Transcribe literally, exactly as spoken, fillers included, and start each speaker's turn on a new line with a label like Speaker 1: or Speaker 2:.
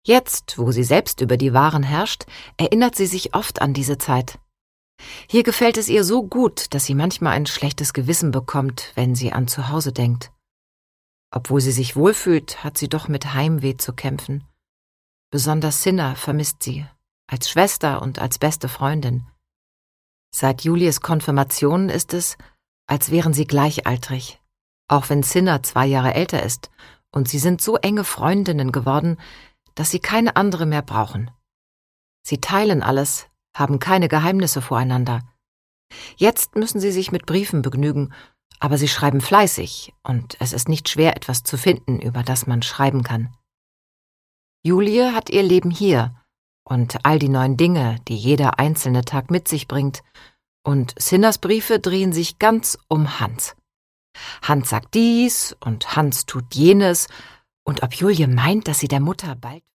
Speaker 1: Jetzt, wo sie selbst über die Waren herrscht, erinnert sie sich oft an diese Zeit. Hier gefällt es ihr so gut, dass sie manchmal ein schlechtes Gewissen bekommt, wenn sie an zu Hause denkt. Obwohl sie sich wohlfühlt, hat sie doch mit Heimweh zu kämpfen. Besonders Cinna vermisst sie, als Schwester und als beste Freundin. Seit Julies Konfirmation ist es, als wären sie gleichaltrig, auch wenn Cinna zwei Jahre älter ist, und sie sind so enge Freundinnen geworden, dass sie keine andere mehr brauchen. Sie teilen alles, haben keine Geheimnisse voreinander. Jetzt müssen sie sich mit Briefen begnügen, aber sie schreiben fleißig, und es ist nicht schwer, etwas zu finden, über das man schreiben kann. Julie hat ihr Leben hier und all die neuen Dinge, die jeder einzelne Tag mit sich bringt, und Cinnas Briefe drehen sich ganz um Hans. Hans sagt dies und Hans tut jenes, und ob Julie meint, dass sie der Mutter bald